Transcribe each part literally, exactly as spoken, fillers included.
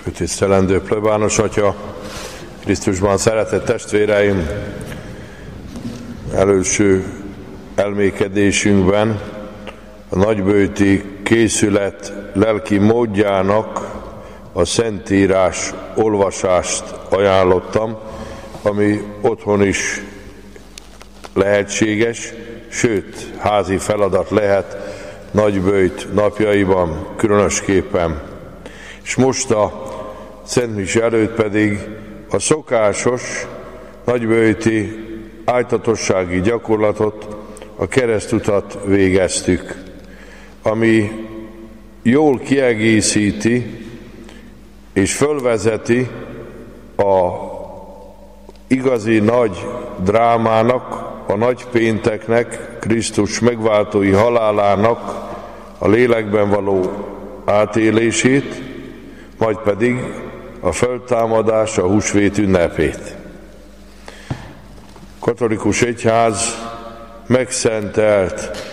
Tisztelendő plebános atya, Krisztusban szeretett testvéreim, előső elmékedésünkben a nagyböjti készület lelki módjának a Szentírás olvasást ajánlottam, ami otthon is lehetséges, sőt, házi feladat lehet nagyböjt napjaiban különösképpen. És most a Szent Mise előtt pedig a szokásos nagyböjti ájtatossági gyakorlatot, a keresztutat végeztük, ami jól kiegészíti és fölvezeti a igazi nagy drámának, a nagy pénteknek, Krisztus megváltói halálának a lélekben való átélését, majd pedig a föltámadás, a húsvét ünnepét. Katolikus egyház megszentelt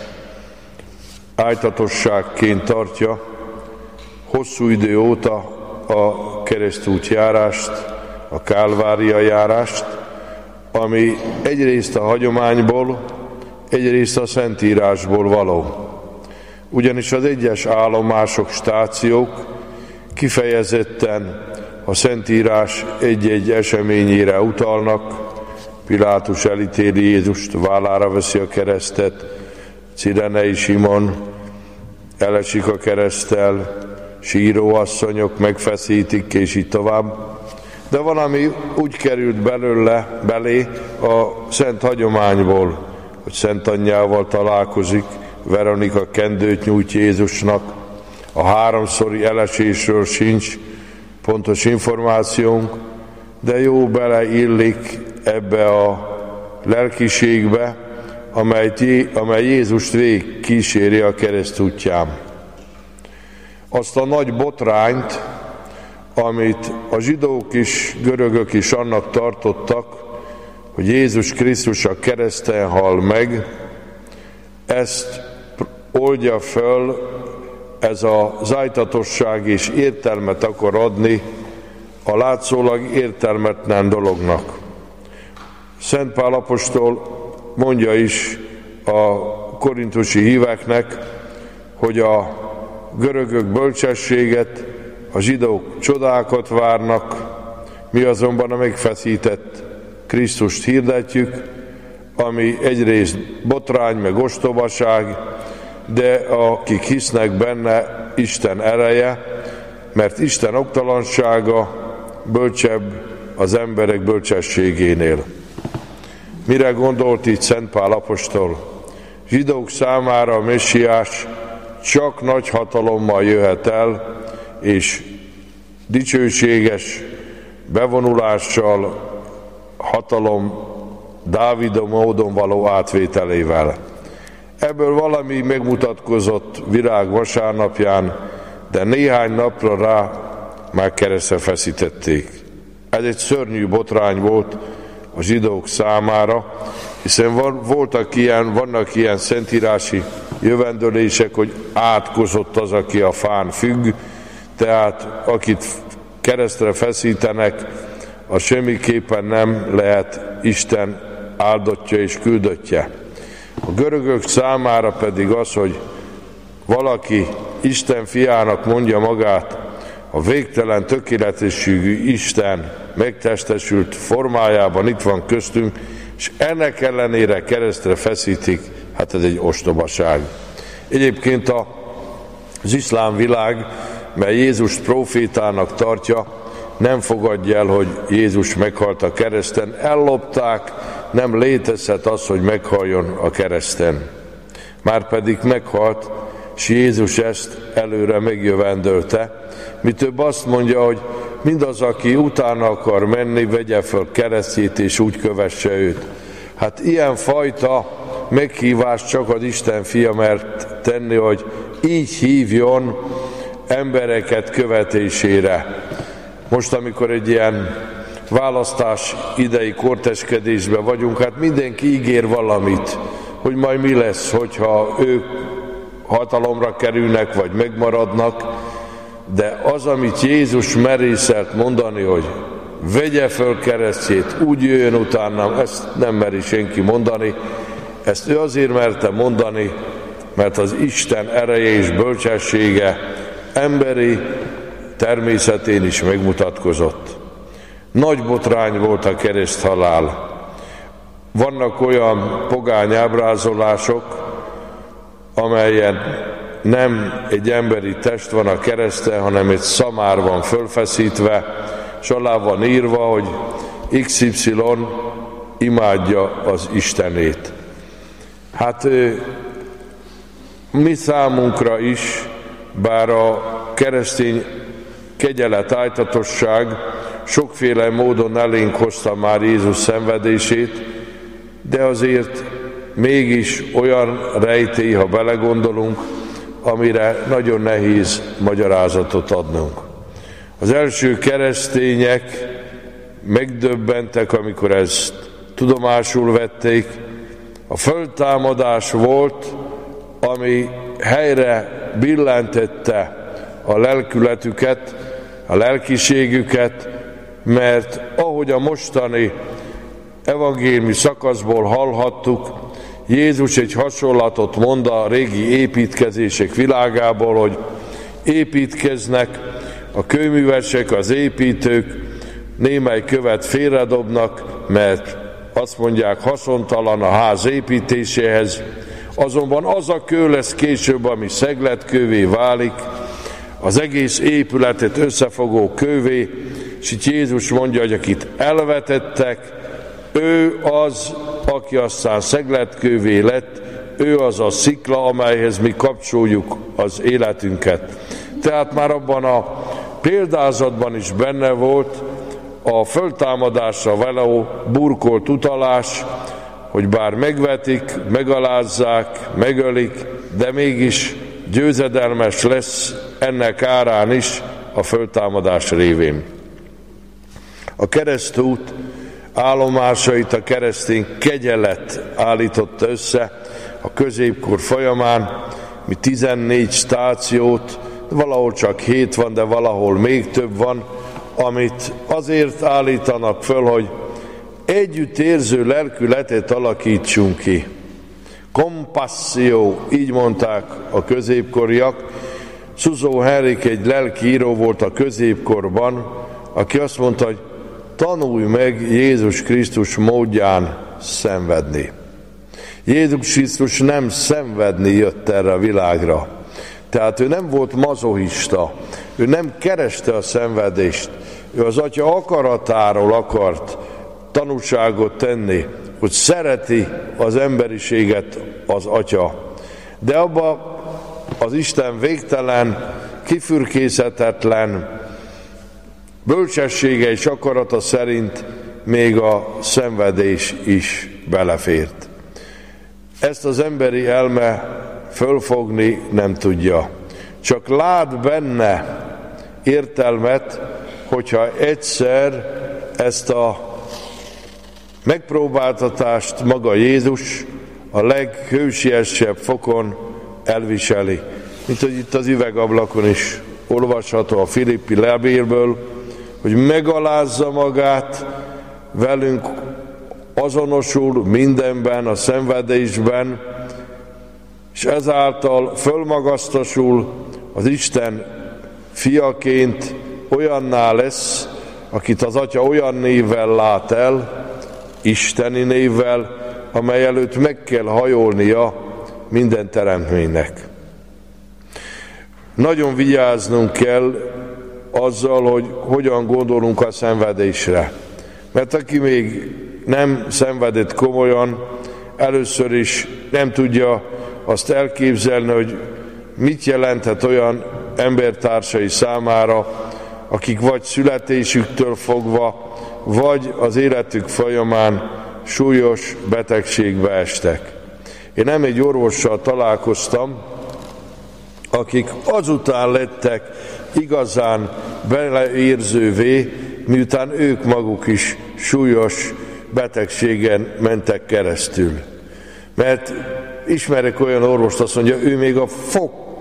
ájtatosságként tartja hosszú idő óta a keresztút járást, a Kálvária járást, ami egyrészt a hagyományból, egyrészt a Szentírásból való. Ugyanis az egyes állomások, stációk kifejezetten a Szentírás egy-egy eseményére utalnak. Pilátus elítéli Jézust, vállára veszi a keresztet, Cirenei Simon elesik a kereszttel, síróasszonyok megfeszítik, és így tovább. De valami úgy került belőle, belé a szent hagyományból, hogy Szent Anyjával találkozik, Veronika kendőt nyújt Jézusnak, a háromszori elesésről sincs pontos információnk, de jó beleillik ebbe a lelkiségbe, amely, amely Jézust végig kíséri a keresztútján. Azt a nagy botrányt, amit a zsidók is, görögök is annak tartottak, hogy Jézus Krisztus a kereszten hal meg, ezt oldja föl, ez az ájtatosság és értelmet akar adni a látszólag értelmetlen dolognak. Szent Pál apostol mondja is a korintusi híveknek, hogy a görögök bölcsességet, a zsidók csodákat várnak, mi azonban a megfeszített Krisztust hirdetjük, ami egyrészt botrány meg ostobaság, de akik hisznek benne, Isten ereje, mert Isten oktalansága bölcsebb az emberek bölcsességénél. Mire gondolt itt Szent Pál apostol? Zsidók számára a Messiás csak nagy hatalommal jöhet el, és dicsőséges bevonulással, hatalom Dávid módon való átvételével. Ebből valami megmutatkozott virág vasárnapján, de néhány napra rá már keresztre feszítették. Ez egy szörnyű botrány volt a zsidók számára, hiszen voltak ilyen, vannak ilyen szentírási jövendőlések, hogy átkozott az, aki a fán függ, tehát akit keresztre feszítenek, az semmiképpen nem lehet Isten áldottja és küldöttje. A görögök számára pedig az, hogy valaki Isten fiának mondja magát, a végtelen tökéletességű Isten megtestesült formájában itt van köztünk, és ennek ellenére keresztre feszítik, hát ez egy ostobaság. Egyébként az iszlám világ, mely Jézust profétának tartja, nem fogadja el, hogy Jézus meghalt a kereszten, ellopták, nem létezhet az, hogy meghalljon a kereszten. Márpedig meghalt, és Jézus ezt előre megjövendölte. Mi több azt mondja, hogy mindaz, aki utána akar menni, vegye föl keresztjét, és úgy kövesse őt. Hát ilyen fajta meghívást csak az Isten fia mert tenni, hogy így hívjon embereket követésére. Most, amikor egy ilyen választás idei korteskedésben vagyunk, hát mindenki ígér valamit, hogy majd mi lesz, hogyha ők hatalomra kerülnek, vagy megmaradnak. de az, amit Jézus merészelt mondani, hogy vegye föl keresztjét, úgy jöjjön utánam, ezt nem meri senki mondani. Ezt ő azért merte mondani, mert az Isten ereje és bölcsessége emberi természetén is megmutatkozott. Nagy botrány volt a kereszthalál. Vannak olyan pogány ábrázolások, amelyen nem egy emberi test van a kereszten, hanem egy szamár van fölfeszítve, és alá van írva, hogy iksz ipszilon imádja az Istenét. Hát mi számunkra is, bár a keresztény kegyelet, ájtatosság sokféle módon elénk hozta már Jézus szenvedését, de azért mégis olyan rejtély, ha belegondolunk, amire nagyon nehéz magyarázatot adnunk. Az első keresztények megdöbbentek, amikor ezt tudomásul vették. A földtámadás volt, ami helyre billentette a lelkületüket, a lelkiségüket, mert ahogy a mostani evangéliumi szakaszból hallhattuk, Jézus egy hasonlatot mond a régi építkezések világából, hogy építkeznek, a kőművesek, az építők, némely követ félredobnak, mert azt mondják, haszontalan a ház építéséhez, azonban az a kő lesz később, ami szegletkővé válik, az egész épületet összefogó kővé, és itt Jézus mondja, hogy akit elvetettek, ő az, aki aztán szegletkővé lett, ő az a szikla, amelyhez mi kapcsoljuk az életünket. Tehát már abban a példázatban is benne volt a föltámadásra való burkolt utalás, hogy bár megvetik, megalázzák, megölik, de mégis győzedelmes lesz ennek árán is a föltámadás révén. A keresztút állomásait a keresztény kegyelet állította össze a középkor folyamán, mi tizennégy stációt, valahol csak hét van, de valahol még több van, amit azért állítanak föl, hogy együttérző lelkületet alakítsunk ki. Kompaszió, így mondták a középkoriak. Susan Henrik egy lelkiíró volt a középkorban, aki azt mondta, hogy tanulj meg Jézus Krisztus módján szenvedni. Jézus Krisztus nem szenvedni jött erre a világra. Tehát ő nem volt mazohista, ő nem kereste a szenvedést, ő az Atya akaratáról akart tanúságot tenni, hogy szereti az emberiséget az Atya. De abba az Isten végtelen, kifürkészhetetlen bölcsessége és akarata szerint még a szenvedés is belefért. Ezt az emberi elme fölfogni nem tudja. Csak lát benne értelmet, hogyha egyszer ezt a megpróbáltatást maga Jézus a leghősiesebb fokon elviseli. Mint hogy itt az üvegablakon is olvasható a Filippi levélből, hogy megalázza magát, velünk azonosul mindenben, a szenvedésben, és ezáltal fölmagasztosul az Isten fiaként, olyanná lesz, akit az Atya olyan névvel lát el, isteni névvel, amely előtt meg kell hajolnia minden teremtménynek. Nagyon vigyáznunk kell azzal, hogy hogyan gondolunk a szenvedésre. Mert aki még nem szenvedett komolyan, először is nem tudja azt elképzelni, hogy mit jelenthet olyan embertársai számára, akik vagy születésüktől fogva, vagy az életük folyamán súlyos betegségbe estek. Én nem egy orvossal találkoztam, akik azután lettek igazán beleérzővé, miután ők maguk is súlyos betegségen mentek keresztül. Mert ismerek olyan orvost, azt mondja, ő még a fog,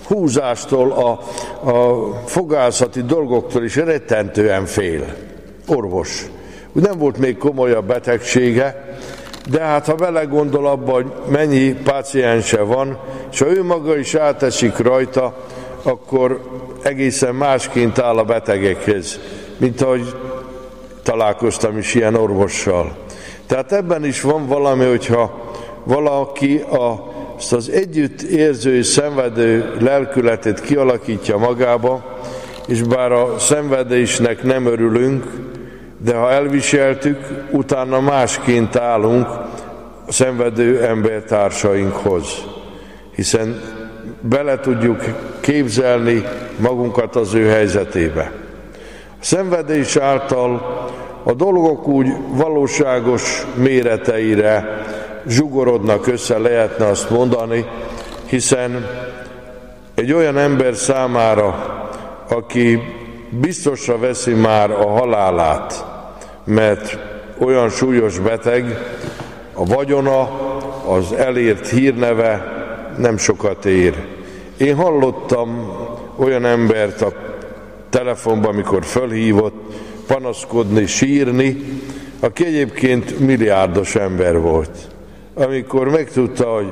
húzástól, a, a fogászati dolgoktól is rettentően fél. Orvos. Úgy nem volt még komolyabb betegsége, de hát ha belegondol abba, hogy mennyi páciense van, és ha ő maga is átesik rajta, akkor egészen másként áll a betegekhez, mint ahogy találkoztam is ilyen orvossal. Tehát ebben is van valami, hogyha valaki a, azt az együttérző és szenvedő lelkületet kialakítja magába, és bár a szenvedésnek nem örülünk, de ha elviseltük, utána másként állunk a szenvedő embertársainkhoz, hiszen bele tudjuk képzelni magunkat az ő helyzetébe. A szenvedés által a dolgok úgy valóságos méreteire zsugorodnak össze, lehetne azt mondani, hiszen egy olyan ember számára, aki biztosra veszi már a halálát, mert olyan súlyos beteg, a vagyona, az elért hírneve nem sokat ér. Én hallottam olyan embert a telefonban, amikor fölhívott, panaszkodni, sírni, aki egyébként milliárdos ember volt. Amikor megtudta, hogy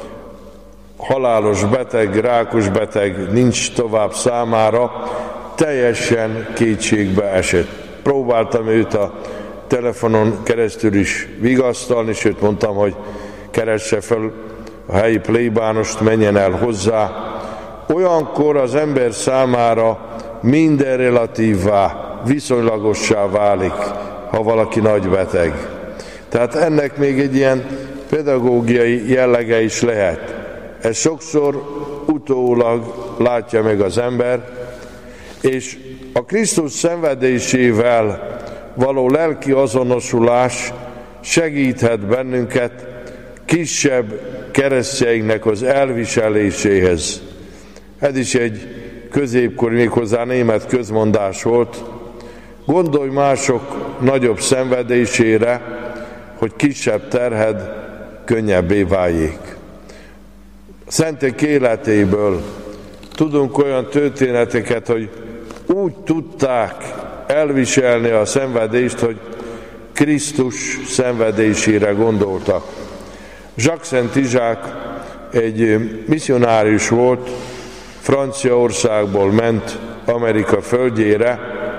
halálos beteg, rákos beteg nincs tovább számára, teljesen kétségbe esett. Próbáltam őt a telefonon keresztül is vigasztalni, sőt mondtam, hogy keresse fel a helyi plébánost, menjen el hozzá. Olyankor az ember számára minden relatívvá, viszonylagossá válik, ha valaki nagy beteg. Tehát ennek még egy ilyen pedagógiai jellege is lehet. Ez sokszor utólag látja meg az ember, és a Krisztus szenvedésével való lelki azonosulás segíthet bennünket kisebb keresztjeinknek az elviseléséhez. Ez is egy középkori, méghozzá német közmondás volt. Gondolj mások nagyobb szenvedésére, hogy kisebb terhed könnyebbé váljék. Szentek életéből tudunk olyan történeteket, hogy úgy tudták elviselni a szenvedést, hogy Krisztus szenvedésére gondoltak. Jacques Szent Izsák egy misszionárius volt, Franciaországból ment Amerika földjére,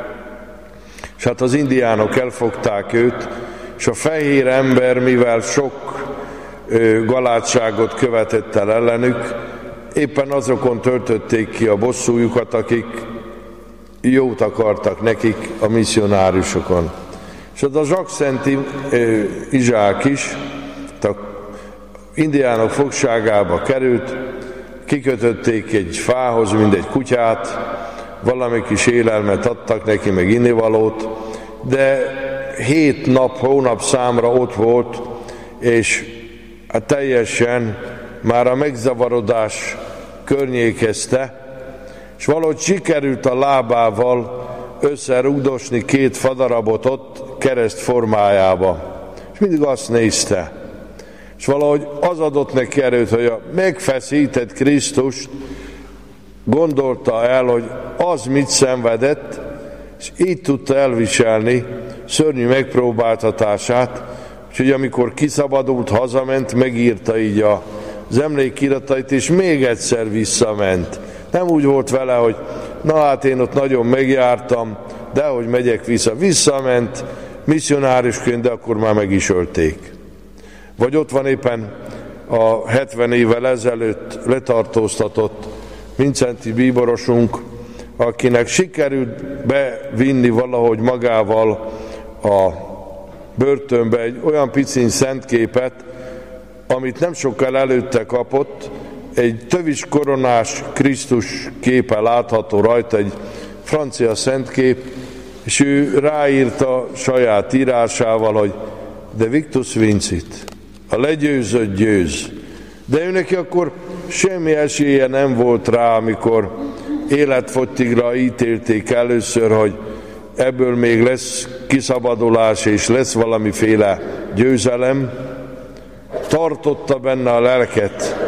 és hát az indiánok elfogták őt, és a fehér ember, mivel sok ö, galátságot követett el ellenük, éppen azokon töltötték ki a bosszújukat, akik jót akartak nekik, a misszionáriusokon. És az a Jacques Szent Izsák is a indiánok fogságába került, kikötötték egy fához, mint egy kutyát, valami kis élelmet adtak neki, meg innivalót, de hét nap, hónap számra ott volt, és hát teljesen már a megzavarodás környékezte, és valahogy sikerült a lábával összerugdosni két fadarabot ott kereszt formájába. És mindig azt nézte. És valahogy az adott neki erőt, hogy a megfeszített Krisztust gondolta el, hogy az mit szenvedett, és így tudta elviselni szörnyű megpróbáltatását, úgyhogy amikor kiszabadult, hazament, megírta így az emlékiratait, és még egyszer visszament. Nem úgy volt vele, hogy na hát én ott nagyon megjártam, de hogy megyek vissza. Visszament misszionárisként, de akkor már meg is ölték. Vagy ott van éppen a hetven évvel ezelőtt letartóztatott Vincenti bíborosunk, akinek sikerült bevinni valahogy magával a börtönbe egy olyan piciny szentképet, amit nem sokkal előtte kapott, egy tövis koronás Krisztus képe látható rajta, egy francia szentkép, és ő ráírta saját írásával, hogy de Victus vincit, a legyőzött győz. De ő neki akkor semmi esélye nem volt rá, amikor életfogytigra ítélték először, hogy ebből még lesz kiszabadulás, és lesz valamiféle győzelem. Tartotta benne a lelket,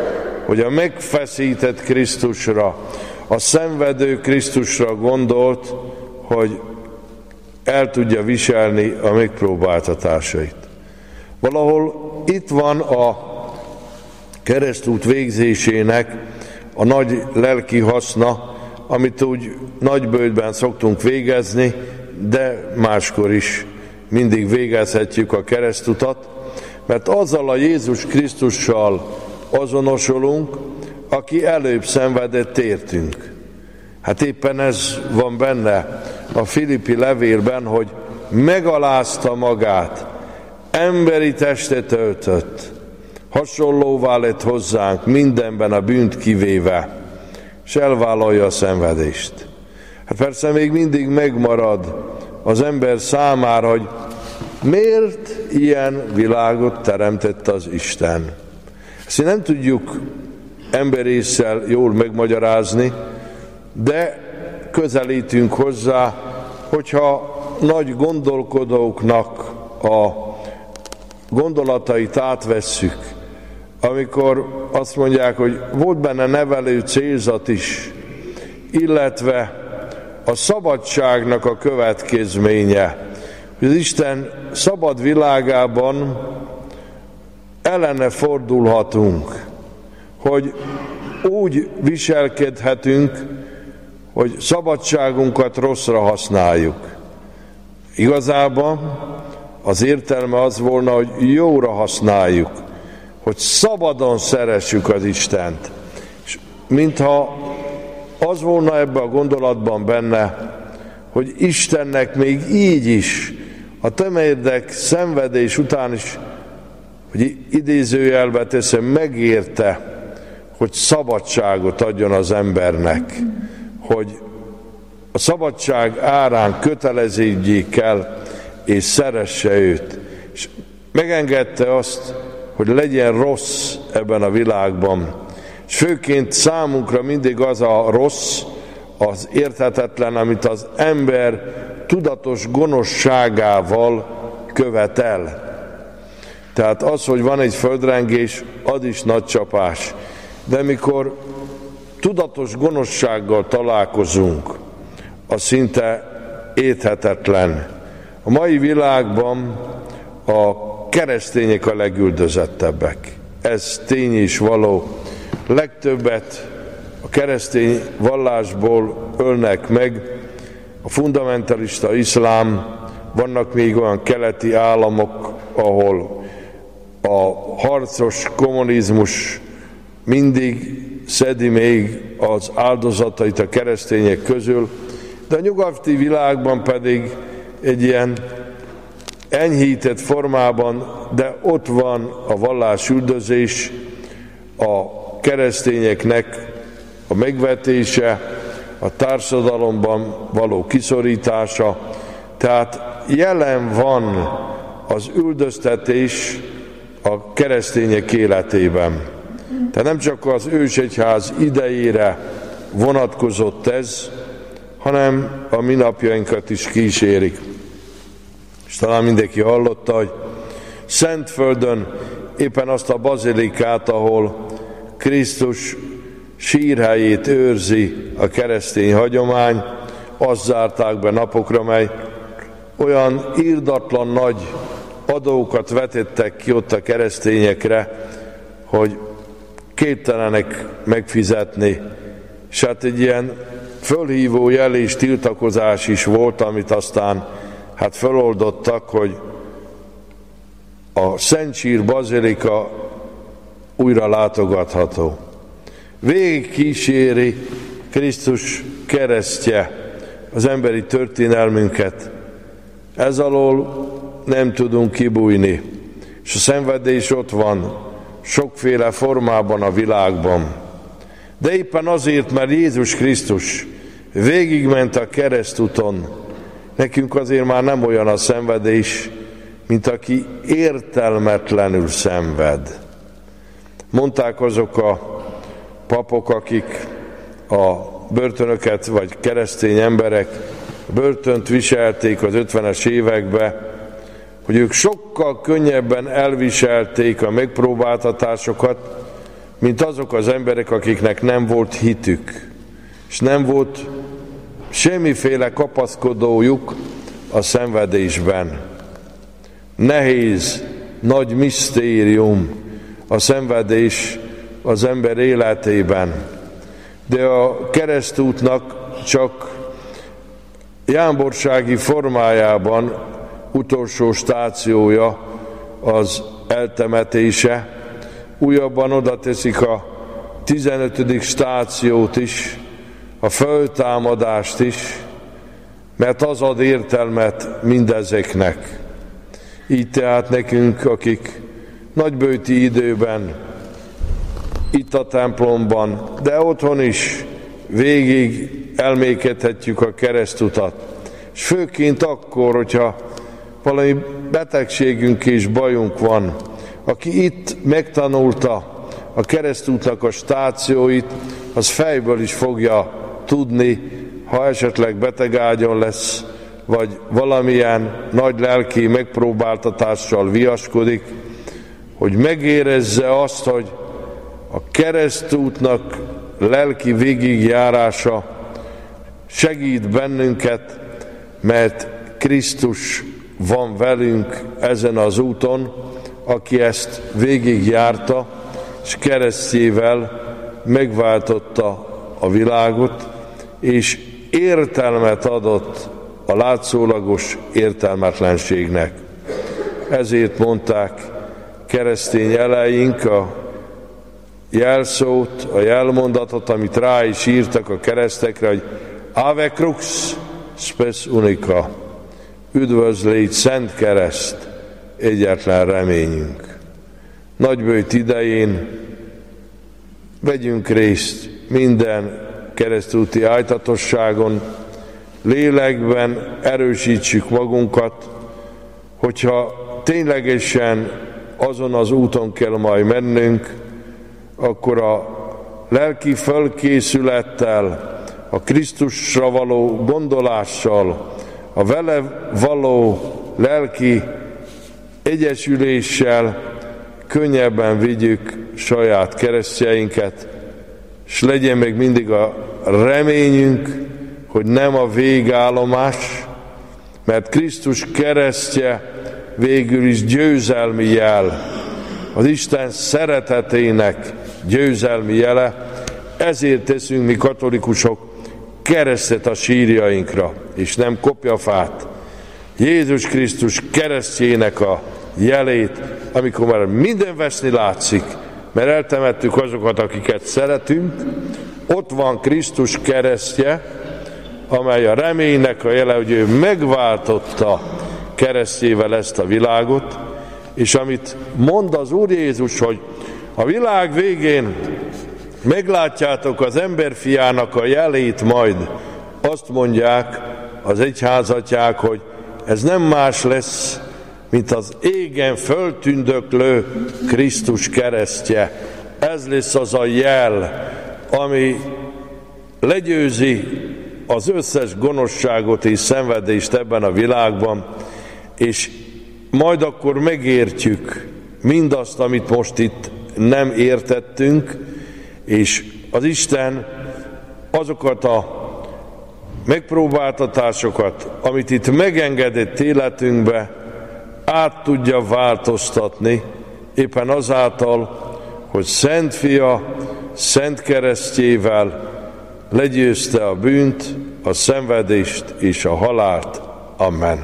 hogy a megfeszített Krisztusra, a szenvedő Krisztusra gondolt, hogy el tudja viselni a megpróbáltatásait. Valahol itt van a keresztút végzésének a nagy lelki haszna, amit úgy nagybőjtben szoktunk végezni, de máskor is mindig végezhetjük a keresztutat, mert azzal a Jézus Krisztussal azonosulunk, aki előbb szenvedett értünk. Hát éppen ez van benne a Filippi levélben, hogy megalázta magát, emberi testet öltött, hasonlóvá lett hozzánk mindenben a bűnt kivéve, és elvállalja a szenvedést. Hát persze még mindig megmarad az ember számára, hogy miért ilyen világot teremtett az Isten. Ezt nem tudjuk emberésszel jól megmagyarázni, de közelítünk hozzá, hogyha nagy gondolkodóknak a gondolatait átvesszük, amikor azt mondják, hogy volt benne nevelő célzat is, illetve a szabadságnak a következménye, hogy az Isten szabad világában ellene fordulhatunk, hogy úgy viselkedhetünk, hogy szabadságunkat rosszra használjuk. Igazában az értelme az volna, hogy jóra használjuk, hogy szabadon szeressük az Istent. És mintha az volna ebben a gondolatban benne, hogy Istennek még így is, a tömérdek szenvedés után is, hogy idézőjelbe teszem, megérte, hogy szabadságot adjon az embernek, hogy a szabadság árán köteleződjék el, és szeresse őt. És megengedte azt, hogy legyen rossz ebben a világban. És főként számunkra mindig az a rossz, az érthetetlen, amit az ember tudatos gonoszságával követel. Tehát az, hogy van egy földrengés, az is nagy csapás. De mikor tudatos gonoszsággal találkozunk, az szinte érthetetlen. A mai világban a keresztények a legüldözettebbek. Ez tény is való. Legtöbbet a keresztény vallásból ölnek meg, a fundamentalista iszlám, vannak még olyan keleti államok, ahol a harcos kommunizmus mindig szedi még az áldozatait a keresztények közül, de a nyugati világban pedig egy ilyen enyhített formában, de ott van a vallásüldözés, a keresztényeknek a megvetése, a társadalomban való kiszorítása, tehát jelen van az üldöztetés a keresztények életében. Tehát nem csak az ősegyház idejére vonatkozott ez, hanem a mi napjainkat is kísérik. És talán mindenki hallotta, hogy Szentföldön éppen azt a bazilikát, ahol Krisztus sírhelyét őrzi a keresztény hagyomány, azt zárták be napokra, mely olyan irdatlan nagy adókat vetettek ki ott a keresztényekre, hogy képtelenek megfizetni. És hát egy ilyen fölhívó jel és tiltakozás is volt, amit aztán hát feloldottak, hogy a Szent Sír bazilika újra látogatható. Végig kíséri Krisztus keresztje az emberi történelmünket. Ez alól nem tudunk kibújni. És a szenvedés ott van, sokféle formában a világban. De éppen azért, mert Jézus Krisztus végigment a keresztúton, nekünk azért már nem olyan a szenvedés, mint aki értelmetlenül szenved. Mondták azok a papok, akik a börtönöket, vagy keresztény emberek börtönt viselték az ötvenes években, hogy ők sokkal könnyebben elviselték a megpróbáltatásokat, mint azok az emberek, akiknek nem volt hitük, és nem volt semmiféle kapaszkodójuk a szenvedésben. Nehéz, nagy misztérium a szenvedés az ember életében, de a keresztútnak csak jámborsági formájában utolsó stációja az eltemetése. Újabban oda teszik a tizenötödik stációt is, a föltámadást is, mert az ad értelmet mindezeknek. Így tehát nekünk, akik nagybőti időben, itt a templomban, de otthon is végig elmékedhetjük a keresztutat. És főként akkor, hogyha valami betegségünk és bajunk van, aki itt megtanulta a keresztútnak a stációit, az fejből is fogja tudni, ha esetleg betegágyon lesz, vagy valamilyen nagy lelki megpróbáltatással viaskodik, hogy megérezze azt, hogy a keresztútnak lelki végigjárása segít bennünket, mert Krisztus van velünk ezen az úton, aki ezt végigjárta, és keresztjével megváltotta a világot, és értelmet adott a látszólagos értelmetlenségnek. Ezért mondták keresztény eleink a jelszót, a jelmondatot, amit rá is írtak a keresztekre, hogy Ave Crux spes unica, üdvözlégy Szent Kereszt, egyetlen reményünk. Nagybőjt idején vegyünk részt minden keresztúti ájtatosságon, lélekben erősítsük magunkat, hogyha ténylegesen azon az úton kell majd mennünk, akkor a lelki fölkészülettel, a Krisztusra való gondolással, a vele való lelki egyesüléssel könnyebben vigyük saját keresztjeinket, és legyen meg mindig a reményünk, hogy nem a végállomás, mert Krisztus keresztje végül is győzelmi jel, az Isten szeretetének győzelmi jele, ezért teszünk mi katolikusok keresztet a sírjainkra, és nem kopjafát. Jézus Krisztus keresztjének a jelét, amikor már minden veszni látszik, mert eltemettük azokat, akiket szeretünk, ott van Krisztus keresztje, amely a reménynek a jele, hogy ő megváltotta keresztjével ezt a világot, és amit mond az Úr Jézus, hogy a világ végén meglátjátok az emberfiának a jelét majd, azt mondják az egyházatják, hogy ez nem más lesz, mint az égen föltündöklő Krisztus keresztje. Ez lesz az a jel, ami legyőzi az összes gonoszságot és szenvedést ebben a világban, és majd akkor megértjük mindazt, amit most itt nem értettünk, és az Isten azokat a megpróbáltatásokat, amit itt megengedett életünkbe, át tudja változtatni, éppen azáltal, hogy Szent Fia, Szent Keresztjével legyőzte a bűnt, a szenvedést és a halált. Amen.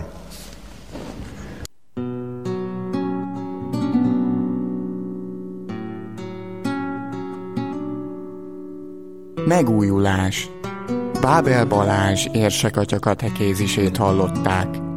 Megújulás. Bábel Balázs érsekatya katekézisét hallották.